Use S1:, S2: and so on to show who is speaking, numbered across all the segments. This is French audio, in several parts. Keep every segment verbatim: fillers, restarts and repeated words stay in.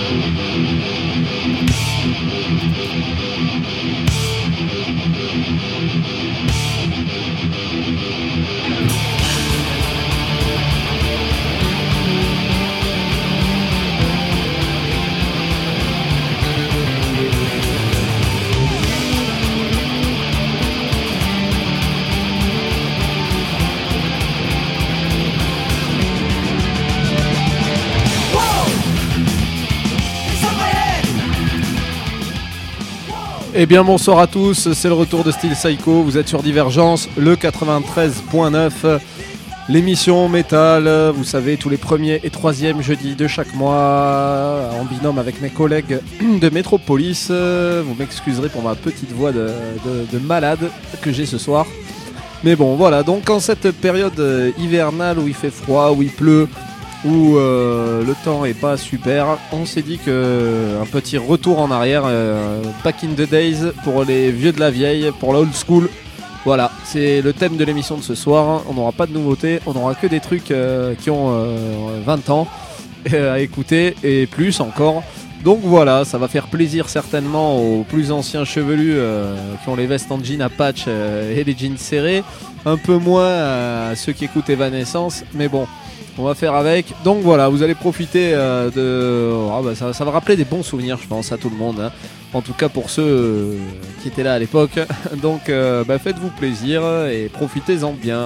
S1: Eh bien bonsoir à tous, c'est le retour de Steel Psycho, vous êtes sur Divergence, le quatre-vingt-treize neuf, l'émission métal, vous savez, tous les premiers et troisièmes jeudis de chaque mois, en binôme avec mes collègues de Métropolis. Vous m'excuserez pour ma petite voix de, de, de malade que j'ai ce soir. Mais bon, voilà, donc en cette période hivernale où il fait froid, où il pleut, où euh, le temps est pas super, on s'est dit que un petit retour en arrière, euh, back in the days pour les vieux de la vieille, pour la old school. Voilà, c'est le thème de l'émission de ce soir. On n'aura pas de nouveautés, on n'aura que des trucs euh, qui ont euh, vingt ans euh, à écouter et plus encore. Donc voilà, ça va faire plaisir certainement aux plus anciens chevelus euh, qui ont les vestes en jean à patch euh, et les jeans serrés, un peu moins à ceux qui écoutent Evanescence, mais bon. On va faire avec. Donc voilà, vous allez profiter euh, de. Oh, bah, ça, ça va rappeler des bons souvenirs, je pense, à tout le monde. Hein. En tout cas pour ceux euh, qui étaient là à l'époque. Donc euh, bah, faites-vous plaisir et profitez-en bien.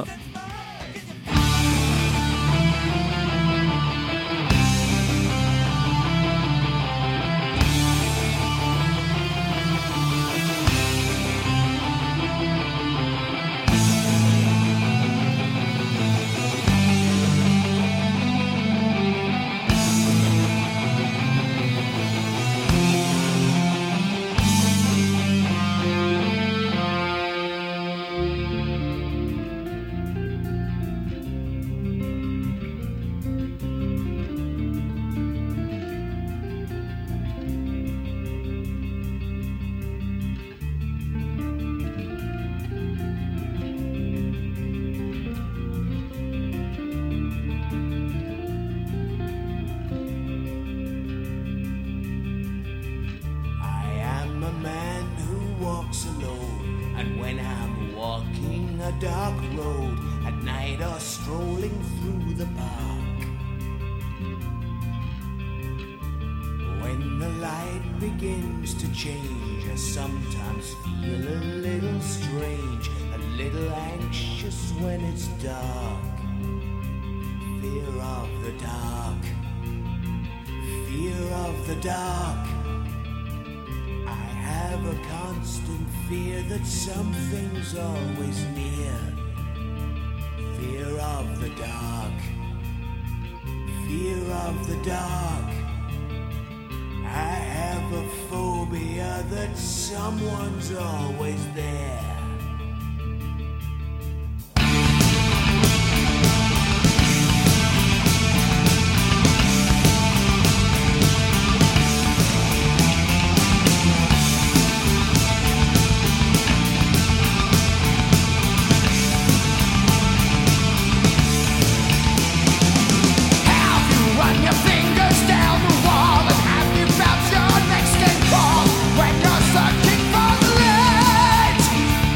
S2: Something's always near. Fear of the dark. Fear of the dark. I have a phobia that someone's always there.
S3: Your next game ball when you're searching for the ledge.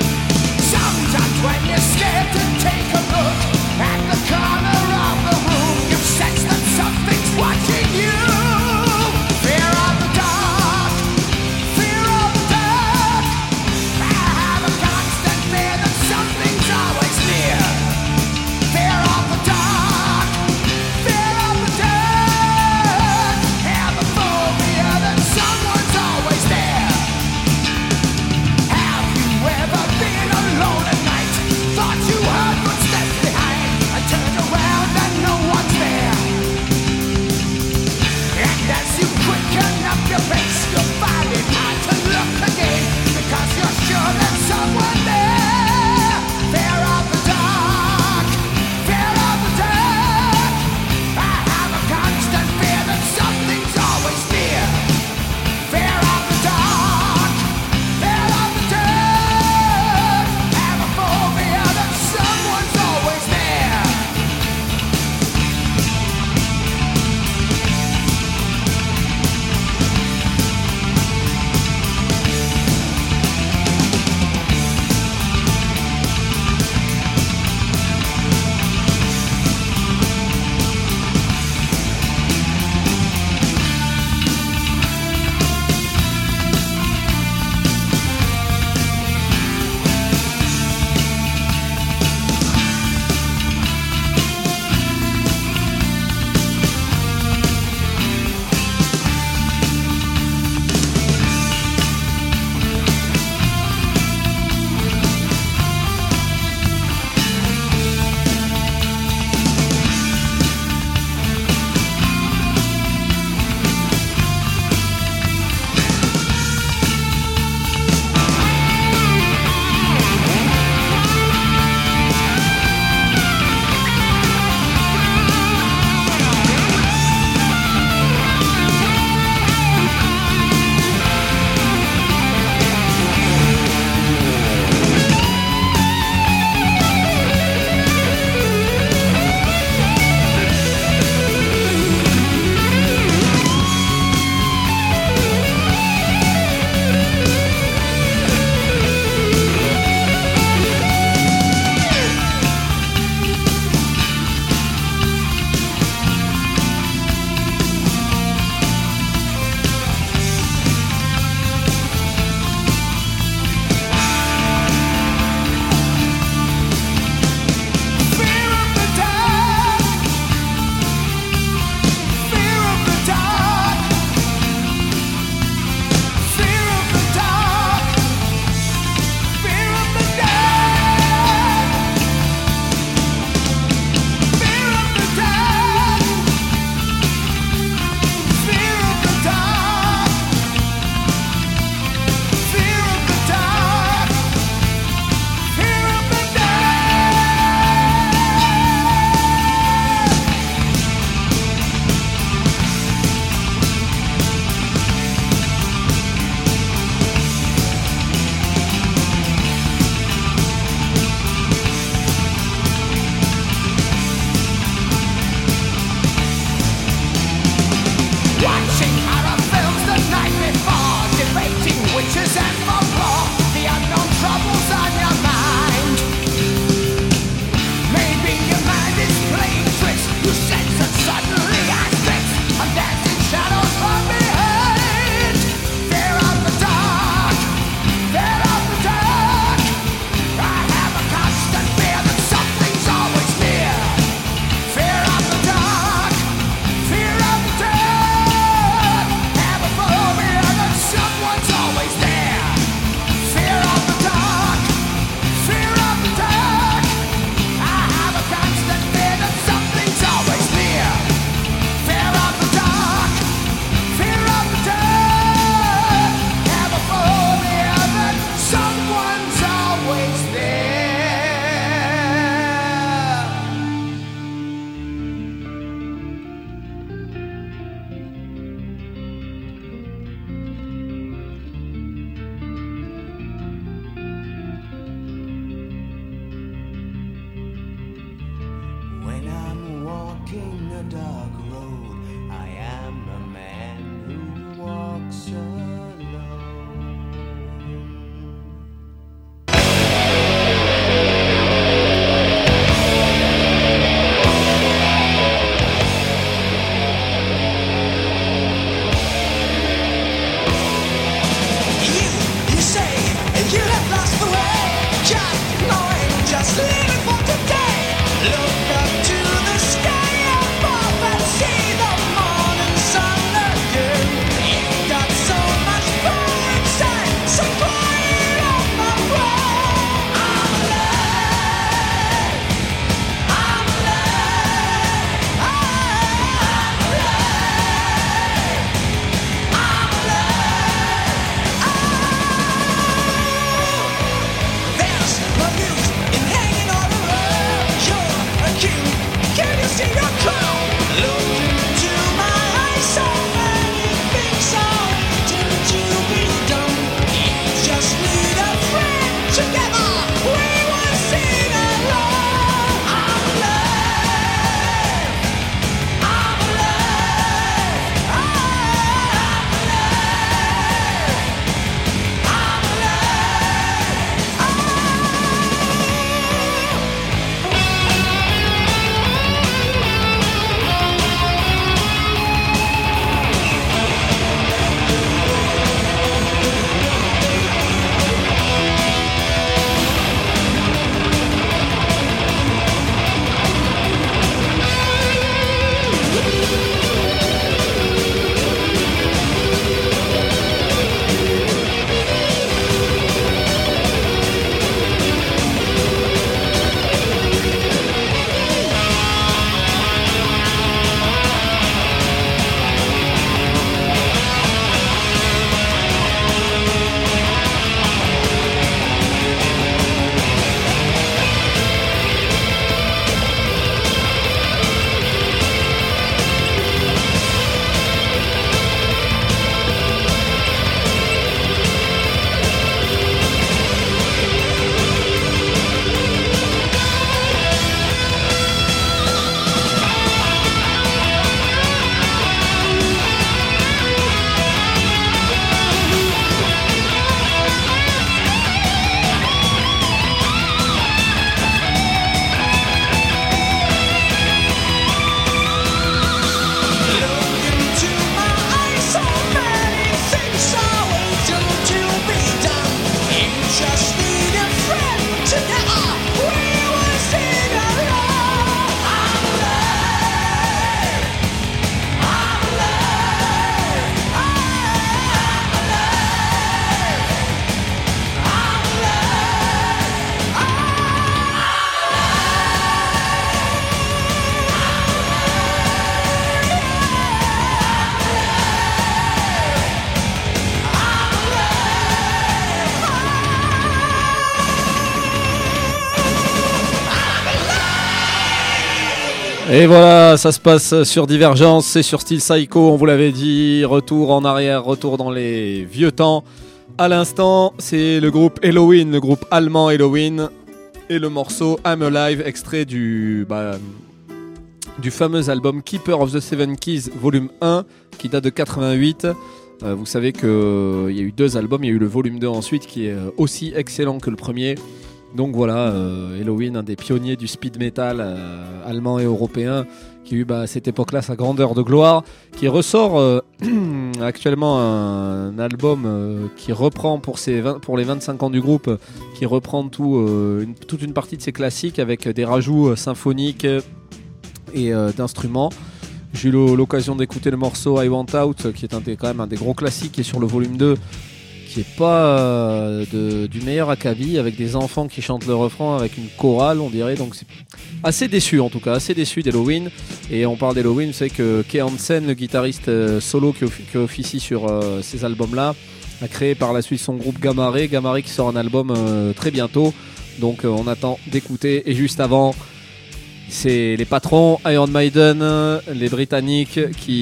S1: Et voilà, ça se passe sur Divergence, c'est sur Style Psycho, on vous l'avait dit, retour en arrière, retour dans les vieux temps. À l'instant, c'est le groupe Helloween, le groupe allemand Helloween, et le morceau I'm Alive, extrait du, bah, du fameux album Keeper of the Seven Keys, volume un, qui date de quatre-vingt-huit. Euh, vous savez qu'il euh, y a eu deux albums, il y a eu le volume deux ensuite, qui est euh, aussi excellent que le premier. Donc voilà, euh, Helloween, un des pionniers du speed metal euh, allemand et européen, qui a eu bah, à cette époque-là sa grandeur de gloire, qui ressort euh, actuellement un, un album euh, qui reprend pour, ses vingt, pour les vingt-cinq ans du groupe, qui reprend tout, euh, une, toute une partie de ses classiques avec des rajouts euh, symphoniques et euh, d'instruments. J'ai eu l'occasion d'écouter le morceau I Want Out, qui est un des, quand même un des gros classiques, qui est sur le volume deux, qui est pas euh, de, du meilleur acabit, avec des enfants qui chantent le refrain avec une chorale, on dirait. Donc c'est assez déçu, en tout cas, assez déçu d'Helloween. Et on parle d'Helloween, c'est que Kay Hansen, le guitariste euh, solo qui, officie, qui officie sur euh, ces albums-là, a créé par la suite son groupe Gamma Ray. Gamma Ray qui sort un album euh, très bientôt. Donc euh, on attend d'écouter. Et juste avant, c'est les patrons Iron Maiden, les Britanniques,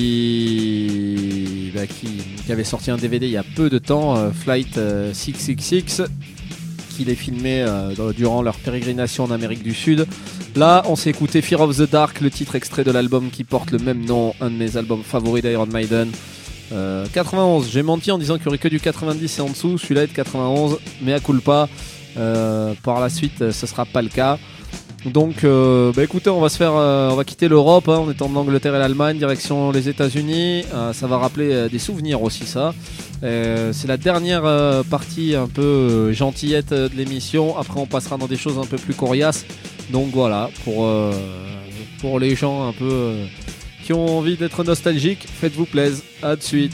S1: qui, bah, qui, qui avaient sorti un D V D il y a peu de temps, euh, Flight euh, six cent soixante-six, qui les filmait euh, durant leur pérégrination en Amérique du Sud. Là, on s'est écouté Fear of the Dark, le titre extrait de l'album qui porte le même nom, un de mes albums favoris d'Iron Maiden. Euh, quatre-vingt-onze, j'ai menti en disant qu'il n'y aurait que du quatre-vingt-dix et en dessous, celui-là est de quatre-vingt-onze, mais à culpa. Euh, par la suite, ce sera pas le cas. Donc, euh, bah écoutez, on va se faire, euh, on va quitter l'Europe, hein, en étant de l'Angleterre et l'Allemagne, direction les États-Unis. Euh, ça va rappeler euh, des souvenirs aussi, ça. Euh, c'est la dernière euh, partie un peu euh, gentillette de l'émission. Après, on passera dans des choses un peu plus coriaces. Donc voilà, pour euh, pour les gens un peu euh, qui ont envie d'être nostalgiques, faites-vous plaisir. À de suite.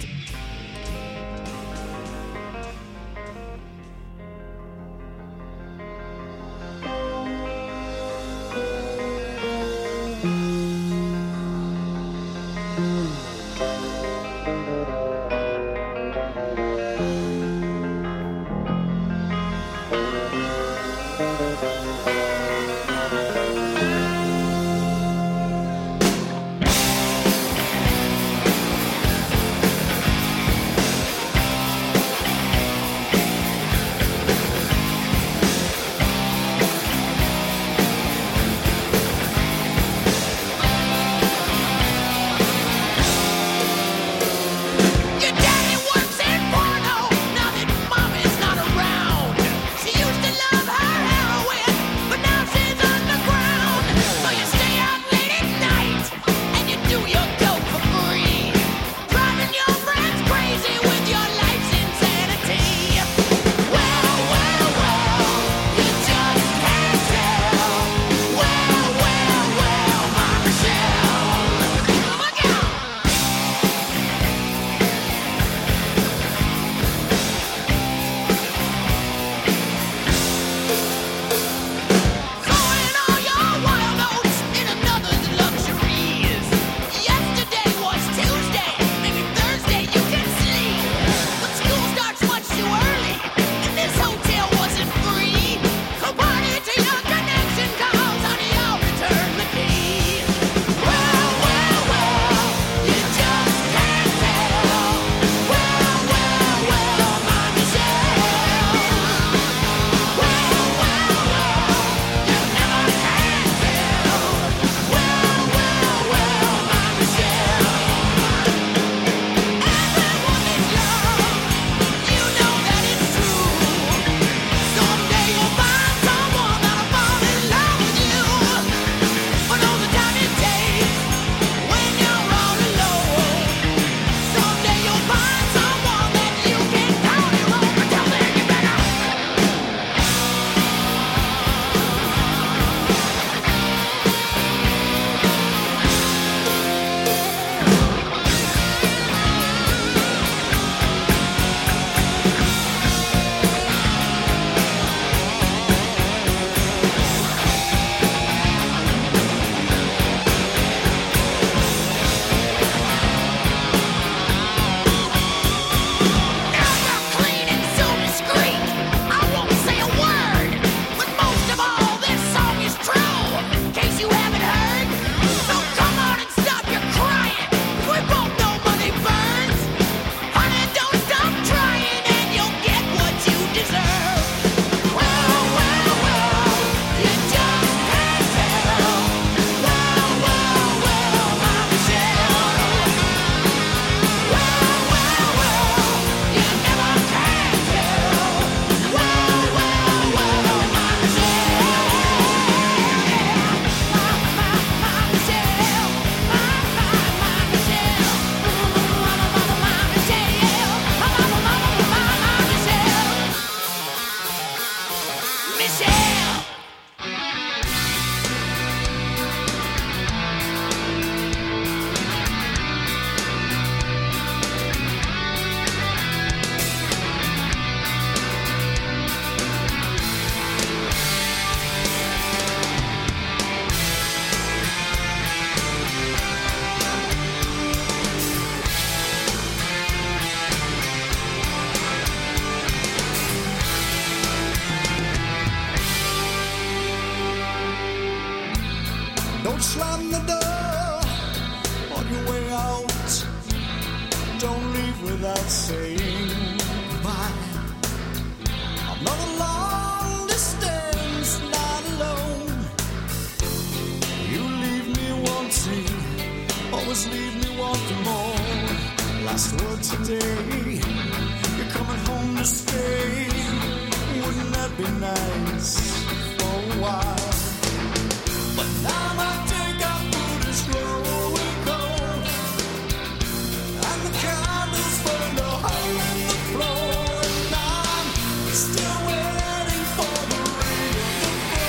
S2: without saying goodbye. I'm not a long distance, not alone. You leave me wanting, always leave me wanting more. Last word today, you're coming home to stay. Wouldn't that be nice for a while? But now my takeout food is growing cold, and the candles burn a hole in the floor, and I'm still waiting for the rain to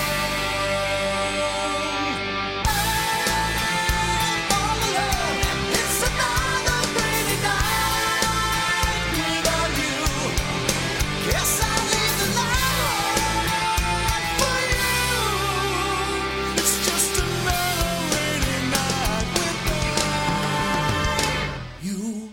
S2: fall. All alone, it's another rainy night without you. Yes, I leave the light for you. It's just another rainy night without you.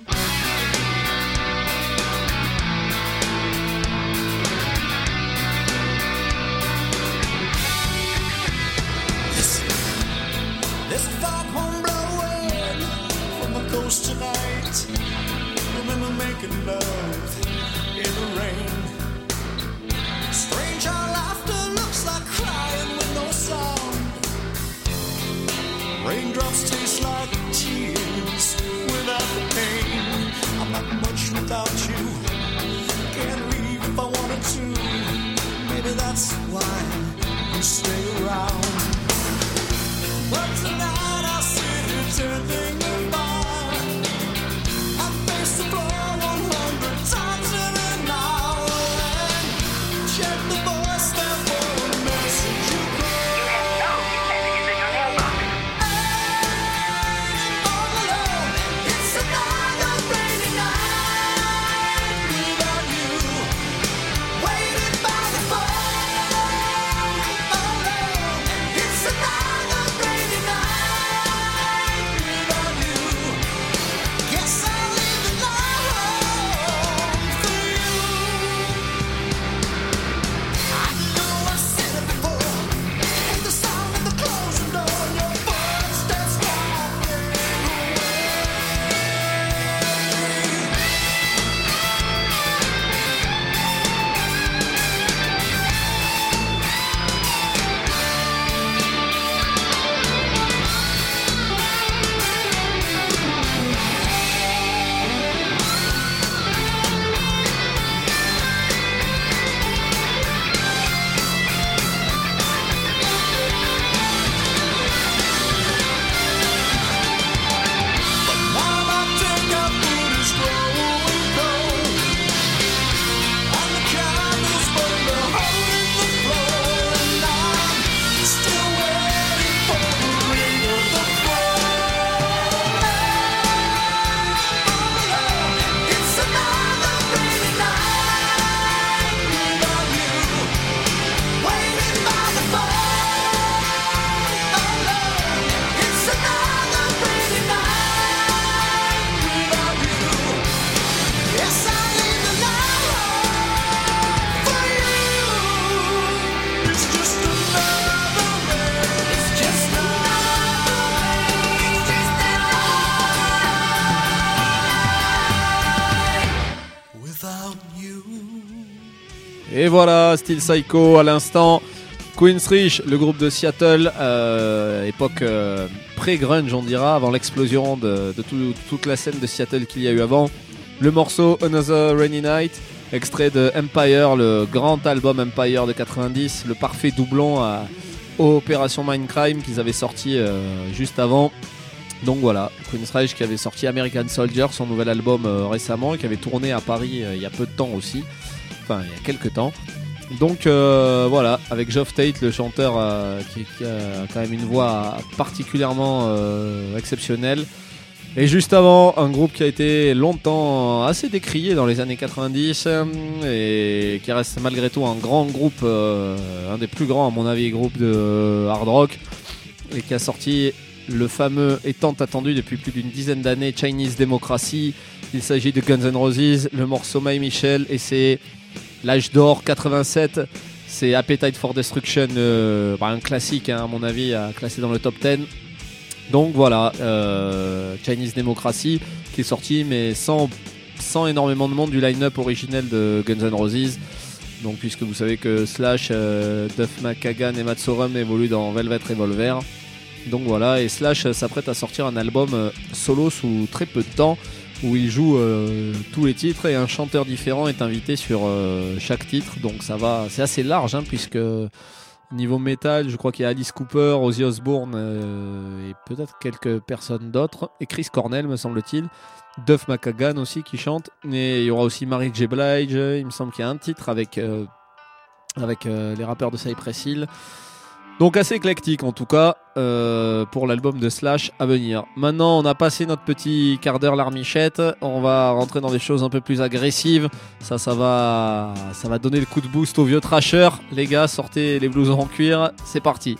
S2: Listen, there's a foghorn blowing from the coast tonight. Remember making love in the rain. Strange how laughter looks like crying with no sound. Raindrops taste like tears without the pain. I'm not much without you. Can't leave if I wanted to. Maybe that's why you stay around. But tonight I sit here turning the bar. I face the floor one hundred times in an hour and check the voicemail for a message you call. All alone, it's another rainy night without you. Waiting by the phone. Alone, it's another rainy night without you. Guess I'll leave the light for you. I know I've said it before. Hate the sound of the closing door and your footsteps walking away. But now my takeout food is growing cold, and the candles burn a hole in the floor, and I'm still waiting for the ring of the phone. All alone, it's another rainy night without you. Waiting by the phone. Alone, it's another rainy night without you. Yes, I leave the light for you. It's just another rain. It's just another rain. It's just another night without you.
S1: Et voilà, Steel Psycho à l'instant. Queensrÿche, le groupe de Seattle, euh, époque euh, pré-grunge on dira, avant l'explosion de, de tout- toute la scène de Seattle qu'il y a eu avant. Le morceau Another Rainy Night, extrait de Empire, le grand album Empire de quatre-vingt-dix, le parfait doublon à Opération Mindcrime qu'ils avaient sorti euh, juste avant. Donc voilà, Queensrÿche qui avait sorti American Soldier, son nouvel album euh, récemment, et qui avait tourné à Paris euh, il y a peu de temps aussi, enfin il y a quelques temps. Donc euh, voilà, avec Geoff Tate, le chanteur euh, qui, qui a quand même une voix particulièrement euh, exceptionnelle. Et juste avant, un groupe qui a été longtemps assez décrié dans les années quatre-vingt-dix euh, et qui reste malgré tout un grand groupe, euh, un des plus grands à mon avis groupes de euh, hard rock, et qui a sorti le fameux et tant attendu depuis plus d'une dizaine d'années Chinese Democracy. Il s'agit de Guns N' Roses, le morceau My Michel, et c'est l'âge d'or quatre-vingt-sept. C'est Appetite for Destruction, euh, bah, un classique hein, à mon avis, à classer dans le top dix. Donc voilà, euh, Chinese Democracy qui est sorti mais sans, sans énormément de monde du line-up originel de Guns N' Roses. Donc, puisque vous savez que Slash, euh, Duff McKagan et Matt Sorum évoluent dans Velvet Revolver. Donc voilà, et Slash s'apprête à sortir un album euh, solo sous très peu de temps, où il joue euh, tous les titres et un chanteur différent est invité sur euh, chaque titre. Donc ça va, c'est assez large, hein, puisque niveau métal, je crois qu'il y a Alice Cooper, Ozzy Osbourne euh, et peut-être quelques personnes d'autres, et Chris Cornell me semble-t-il, Duff McKagan aussi qui chante, et il y aura aussi Mary J. Blige. Il me semble qu'il y a un titre avec, euh, avec euh, les rappeurs de Cypress Hill. Donc assez éclectique en tout cas euh, pour l'album de Slash à venir. Maintenant on a passé notre petit quart d'heure larmichette, on va rentrer dans des choses un peu plus agressives. Ça, ça va, ça va donner le coup de boost aux vieux trashers. Les gars, sortez les blousons en cuir, c'est parti.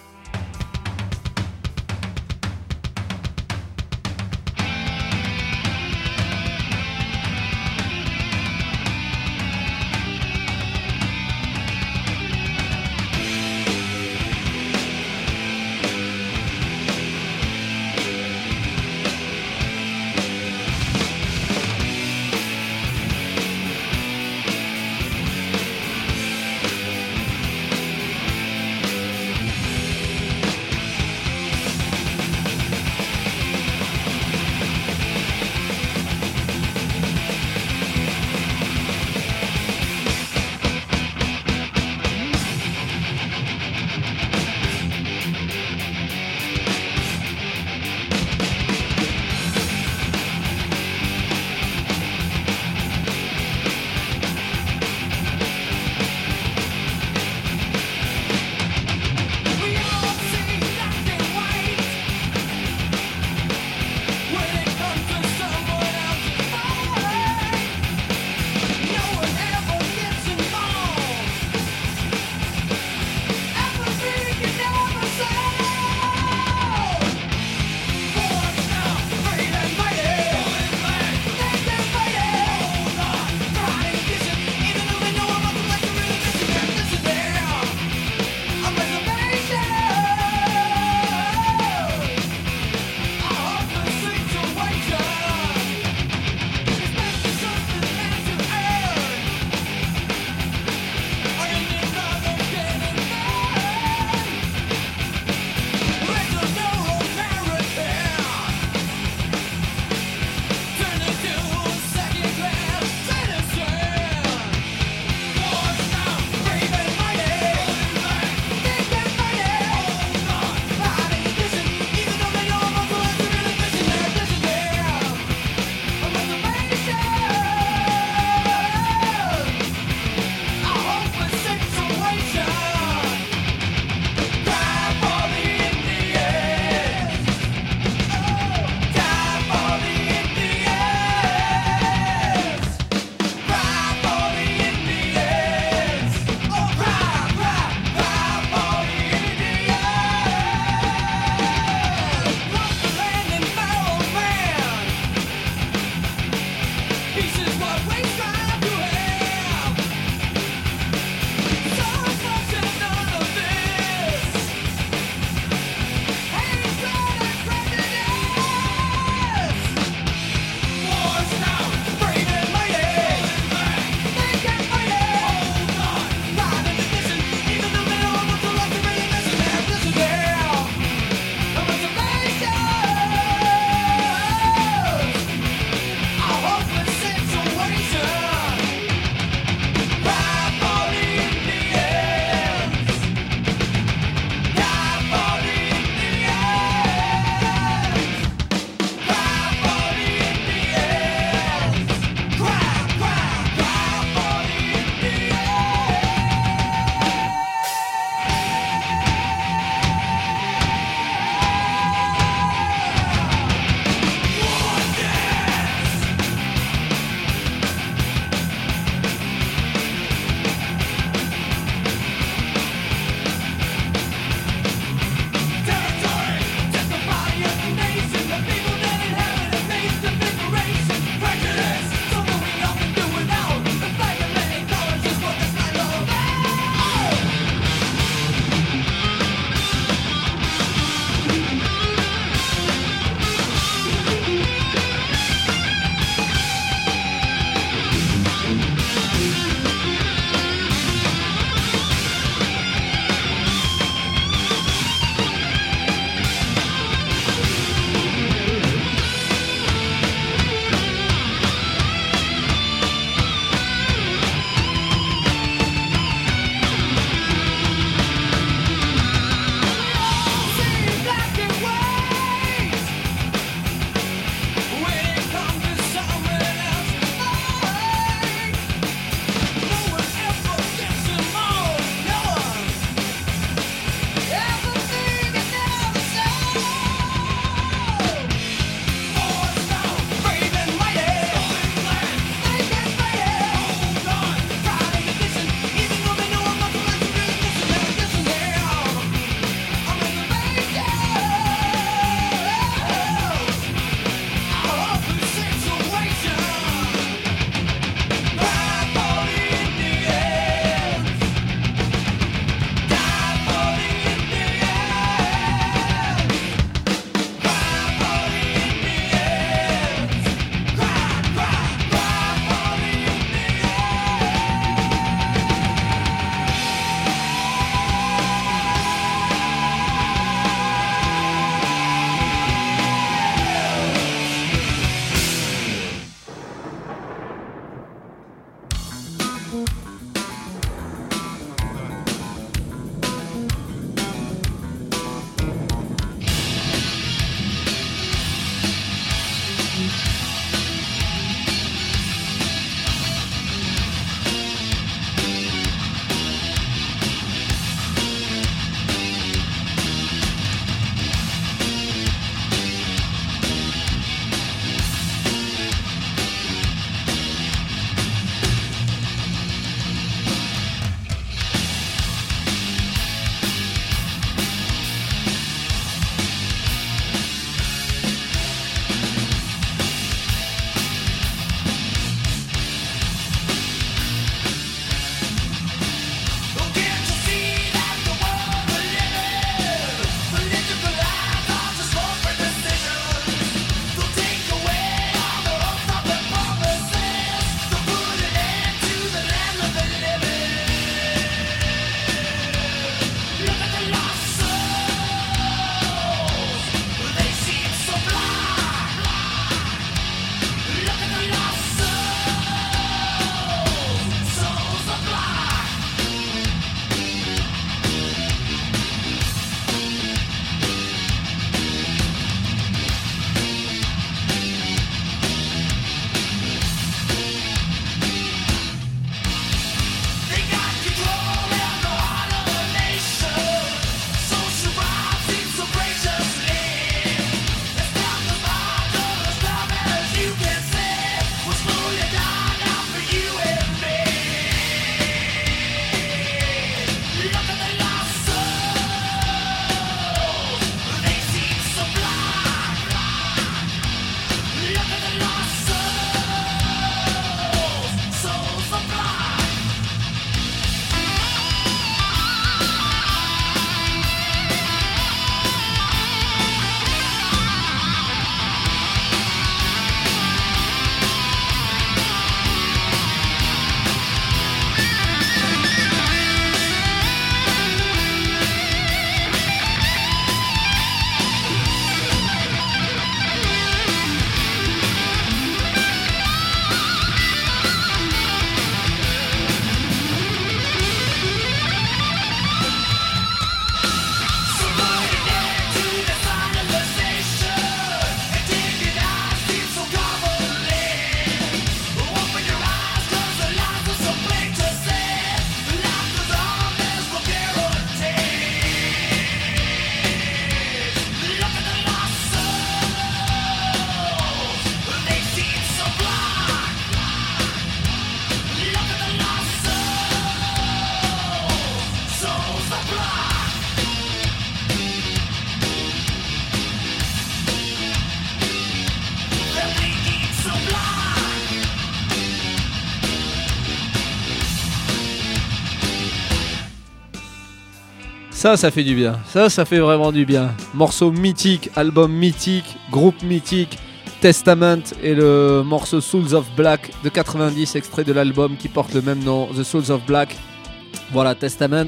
S1: Ça, ça fait du bien. Ça, ça fait vraiment du bien. Morceau mythique, album mythique, groupe mythique, Testament et le morceau Souls of Black de quatre-vingt-dix, extrait de l'album qui porte le même nom, The Souls of Black. Voilà, Testament,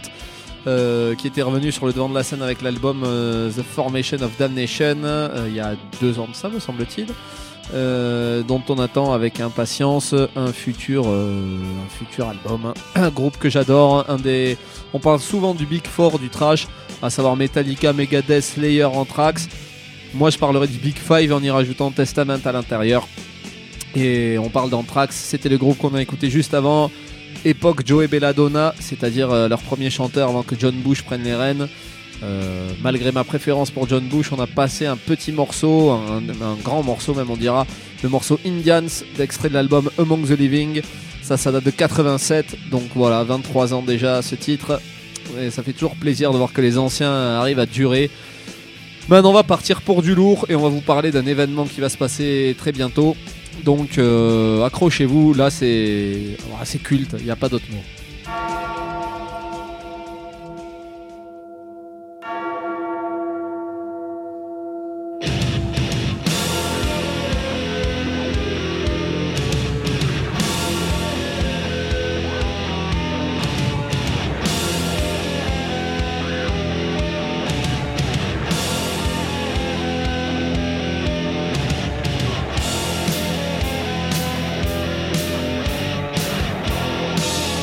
S1: euh, qui était revenu sur le devant de la scène avec l'album euh, The Formation of Damnation, euh, il y a deux ans de ça, me semble-t-il. Euh, dont on attend avec impatience un futur, euh, un futur album, hein. Un groupe que j'adore, un des... on parle souvent du Big Four du trash, à savoir Metallica, Megadeth, Slayer, Anthrax. Moi je parlerai du Big Five en y rajoutant Testament à l'intérieur. Et on parle d'Anthrax, c'était le groupe qu'on a écouté juste avant, époque Joey Belladonna, c'est-à-dire euh, leur premier chanteur avant que John Bush prenne les rênes. Euh, malgré ma préférence pour John Bush, on a passé un petit morceau, un, un grand morceau même on dira, le morceau Indians d'extrait de l'album Among the Living. Ça, ça date de quatre-vingt-sept, donc voilà, vingt-trois ans déjà ce titre. Et ça fait toujours plaisir de voir que les anciens arrivent à durer. Maintenant on va partir pour du lourd et on va vous parler d'un événement qui va se passer très bientôt. Donc euh, accrochez-vous, là c'est, voilà, c'est culte, il n'y a pas d'autre mot.
S2: Thank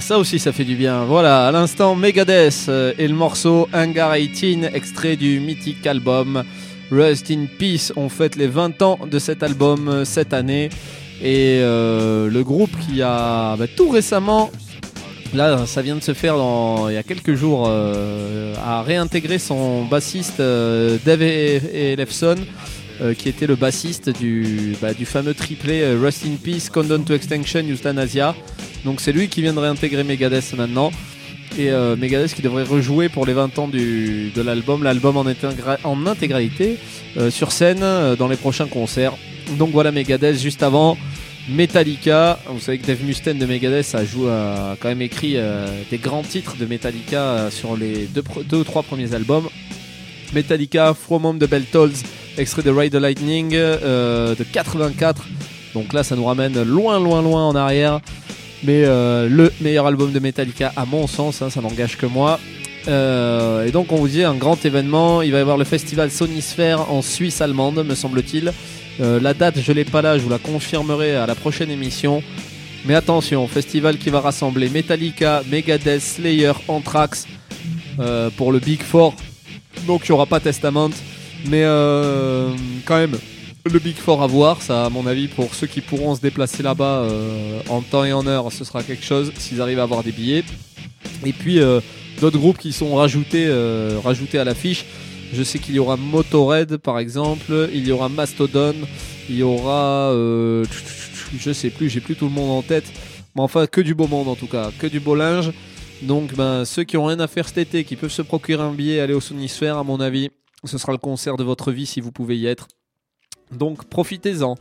S1: Ça aussi, ça fait du bien. Voilà, à l'instant, Megadeth euh, et le morceau Hangar dix-huit, extrait du mythique album Rest in Peace. On fête les vingt ans de cet album euh, cette année. Et euh, le groupe qui a bah, tout récemment, là, ça vient de se faire dans, il y a quelques jours, euh, a réintégré son bassiste euh, Dave Ellefson. Euh, qui était le bassiste du, bah, du fameux triplé euh, Rest in Peace, Countdown to Extinction, Euthanasia. Donc c'est lui qui vient de réintégrer Megadeth maintenant. Et euh, Megadeth qui devrait rejouer pour les vingt ans du, de l'album, l'album en, intégra- en intégralité, euh, sur scène euh, dans les prochains concerts. Donc voilà Megadeth. Juste avant, Metallica. Vous savez que Dave Mustaine de Megadeth a, joué, a quand même écrit euh, des grands titres de Metallica euh, sur les deux, deux ou trois premiers albums. Metallica, From Home de Bell Tolls, extrait de Ride the Lightning euh, de quatre-vingt-quatre. Donc là ça nous ramène loin loin loin en arrière. Mais euh, le meilleur album de Metallica à mon sens, hein, ça n'engage que moi. Euh, et donc on vous dit un grand événement. Il va y avoir le festival Sonisphere en Suisse allemande me semble-t-il. euh, La date je l'ai pas là, je vous la confirmerai à la prochaine émission. Mais attention, festival qui va rassembler Metallica, Megadeth, Slayer, Anthrax euh, pour le Big Four. Donc il n'y aura pas Testament. Mais euh, quand même, le Big Four à voir, ça à mon avis, pour ceux qui pourront se déplacer là-bas euh, en temps et en heure, ce sera quelque chose, s'ils arrivent à avoir des billets. Et puis euh, d'autres groupes qui sont rajoutés, euh, rajoutés à l'affiche. Je sais qu'il y aura Motorhead par exemple, il y aura Mastodon, il y aura... Euh, je sais plus, j'ai plus tout le monde en tête. Mais enfin, que du beau monde en tout cas, que du beau linge. Donc ben, ceux qui ont rien à faire cet été, qui peuvent se procurer un billet, aller au Sonisphere, à mon avis, ce sera le concert de votre vie si vous pouvez y être. Donc profitez-en.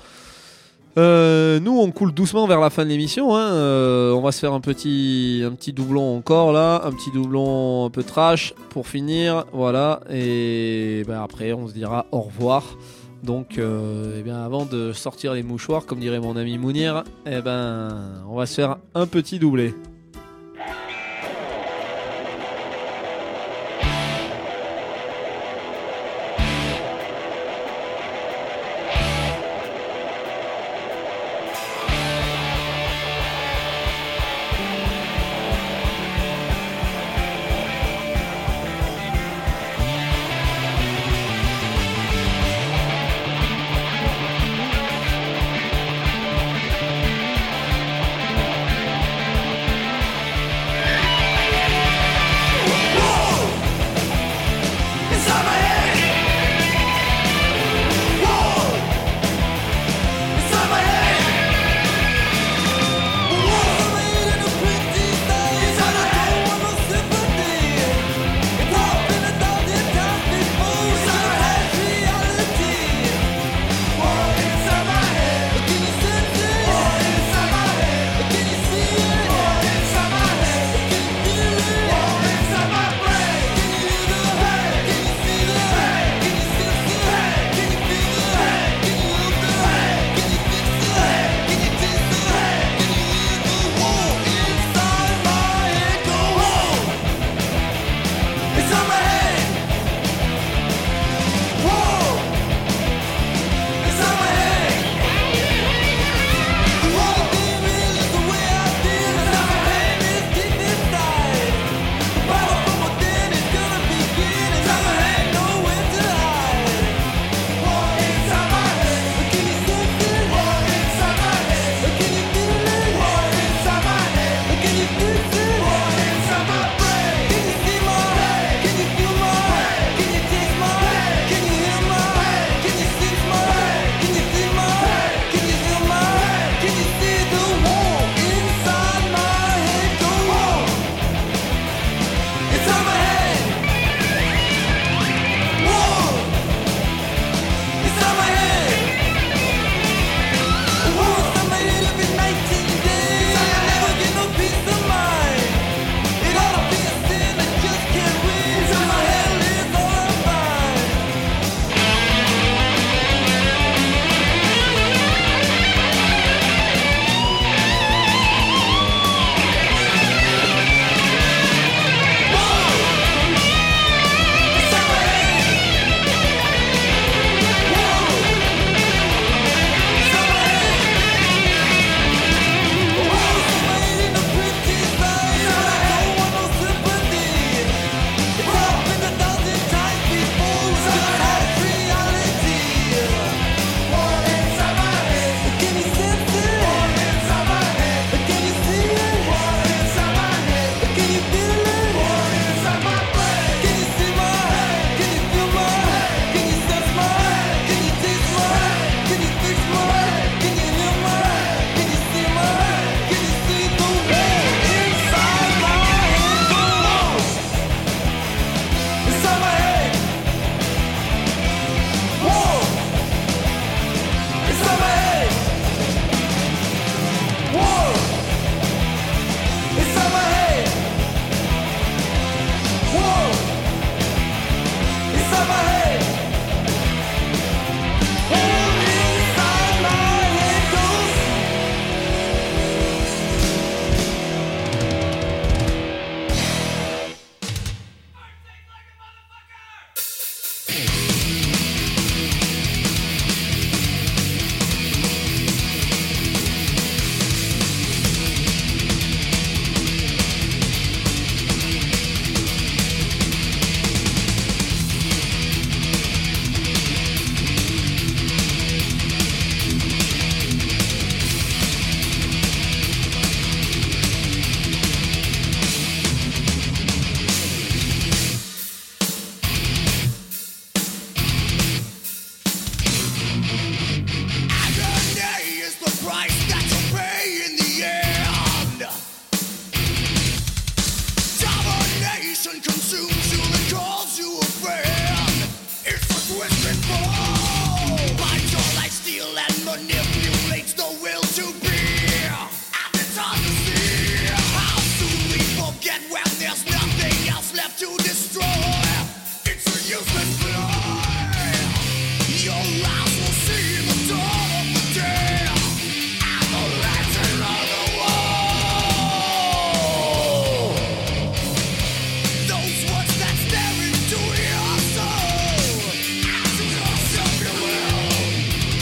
S1: Euh, nous on coule doucement vers la fin de l'émission, hein. euh, On va se faire un petit, un petit doublon encore là. Un petit doublon un peu trash pour finir. Voilà. Et ben, après on se dira au revoir. Donc euh, eh bien, avant de sortir les mouchoirs, comme dirait mon ami Mounir, eh ben, on va se faire un petit doublé.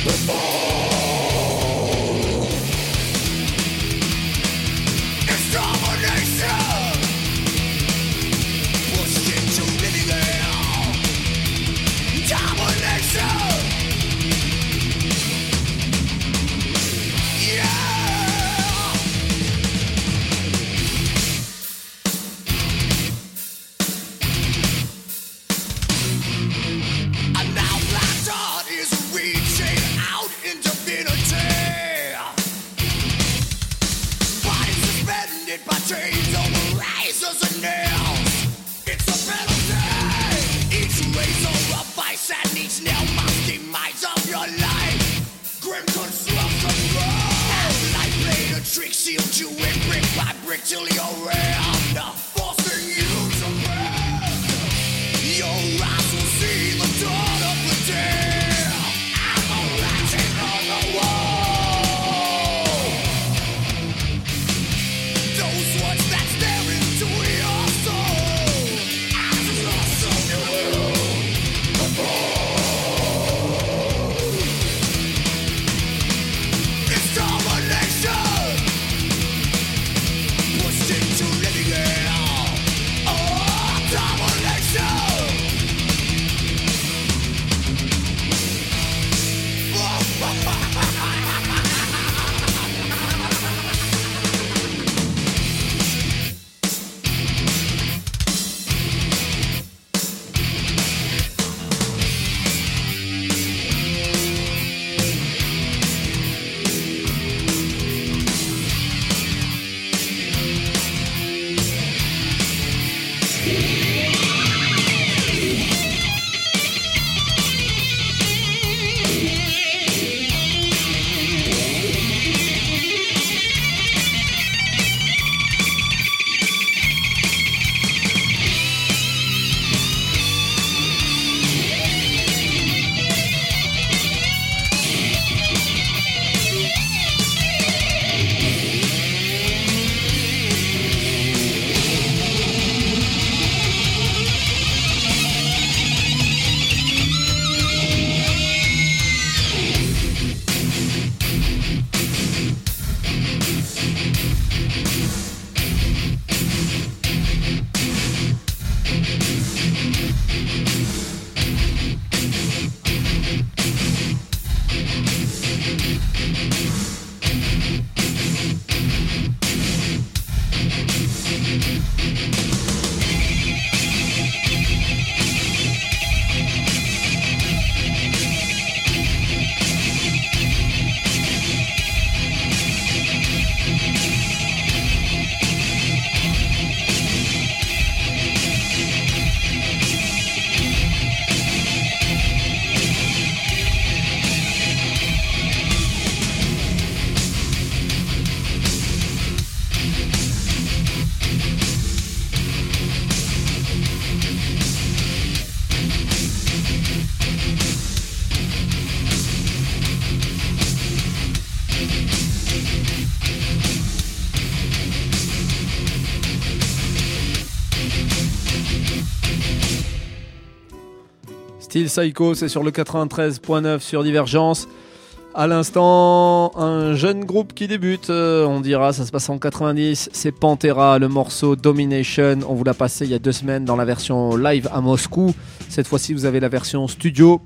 S1: Steel Psycho, c'est sur le quatre-vingt-treize point neuf sur Divergence. À l'instant, un jeune groupe qui débute, euh, on dira, ça se passe en quatre-vingt-dix, c'est Pantera, le morceau Domination. On vous l'a passé il y a deux semaines dans la version live à Moscou. Cette fois-ci, vous avez la version studio.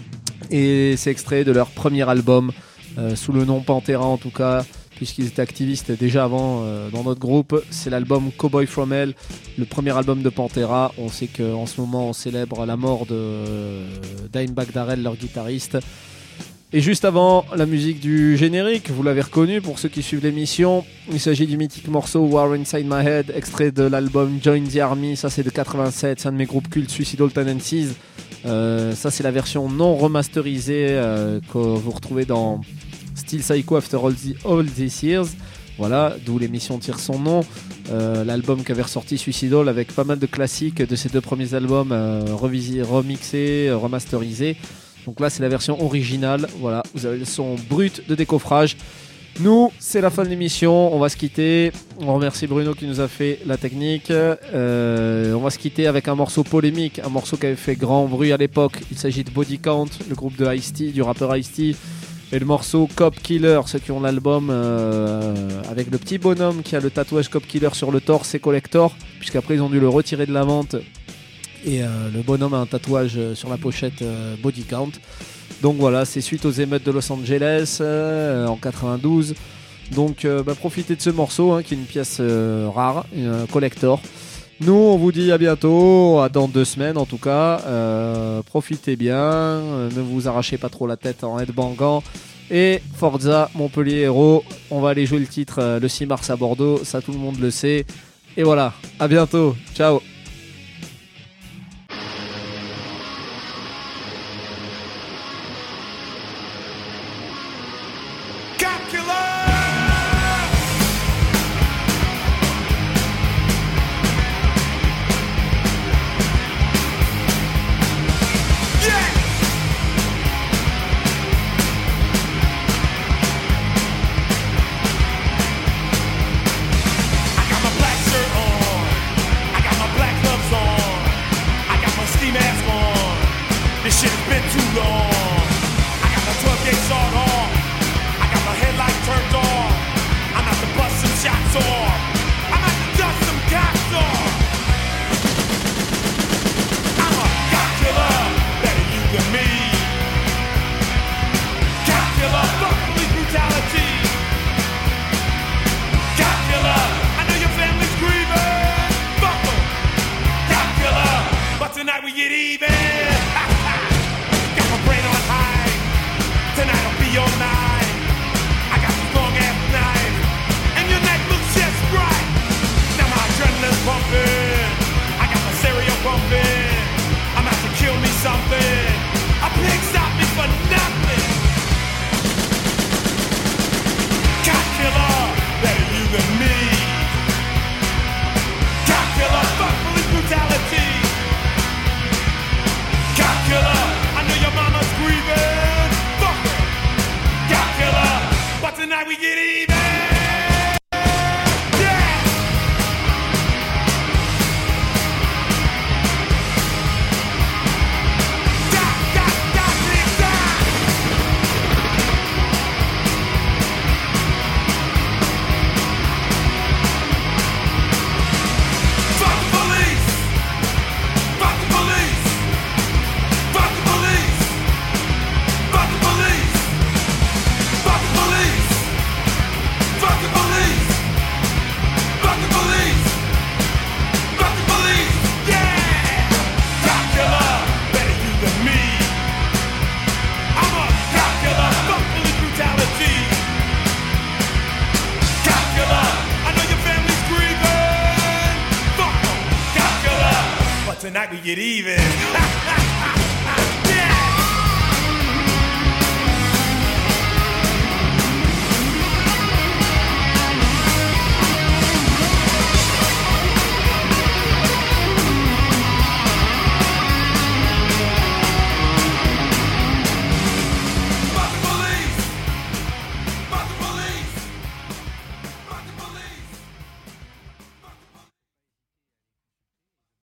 S1: Et c'est extrait de leur premier album, euh, sous le nom Pantera en tout cas, puisqu'ils étaient activistes déjà avant euh, dans notre groupe. C'est l'album Cowboy From Hell, le premier album de Pantera. On sait qu'en ce moment on célèbre la mort de euh, Dimebag Darrell, leur guitariste. Et juste avant, la musique du générique, vous l'avez reconnu pour ceux qui suivent l'émission. Il s'agit du mythique morceau War Inside My Head, extrait de l'album Join the Army. Ça c'est de quatre-vingt-sept, c'est un de mes groupes cultes, Suicidal Tendencies. Euh, ça c'est la version non remasterisée euh, que vous retrouvez dans Steel Psycho After All, the, all These Years. Voilà, d'où l'émission tire son nom. Euh, l'album qu'avait ressorti Suicidal avec pas mal de classiques de ses deux premiers albums euh, revisi- remixés, euh, remasterisés. Donc là c'est la version originale. Voilà, vous avez le son brut de décoffrage. Nous, c'est la fin de l'émission, on va se quitter. On remercie Bruno qui nous a fait la technique. Euh, on va se quitter avec un morceau polémique, un morceau qui avait fait grand bruit à l'époque. Il s'agit de Body Count, le groupe de Ice-T, du rappeur Ice-T. Et le morceau Cop Killer, ceux qui ont l'album euh, avec le petit bonhomme qui a le tatouage Cop Killer sur le torse, c'est Collector, puisqu'après ils ont dû le retirer de la vente. Et euh, le bonhomme a un tatouage sur la pochette euh, Body Count. Donc voilà, c'est suite aux émeutes de Los Angeles euh, en quatre-vingt-douze. Donc euh, bah, profitez de ce morceau hein, qui est une pièce euh, rare, un collector. Nous on vous dit à bientôt, à dans deux semaines en tout cas. Euh, profitez bien, euh, ne vous arrachez pas trop la tête en headbangant. Et Forza Montpellier Héros, on va aller jouer le titre euh, le six mars à Bordeaux, ça tout le monde le sait. Et voilà, à bientôt, ciao.
S3: Tonight we get even. Got my brain on high. Tonight I'll be your night. I got this long ass knife, and your neck looks just right. Now my adrenaline's pumping. I got my stereo pumping. I'm out to kill me something. A pig stop me for nothing. Cop killer, better you than me. Cop killer, fuck police brutality. Cop killer, I know your mama's grieving. Fuck her. Cop killer, but tonight we get even. Yeah. Cop, cop, cop, big time. Fuck the police. Fuck the police. Fuck the police! Fuck the police! Fuck the police! Fuck the police! Fuck the police! Fuck the police! Yeah! Cop killer, better you than me. I'm a cop killer, fuck police brutality. Cop killer, I know your family's grieving. Fuck 'em, cop killer, but tonight we get even.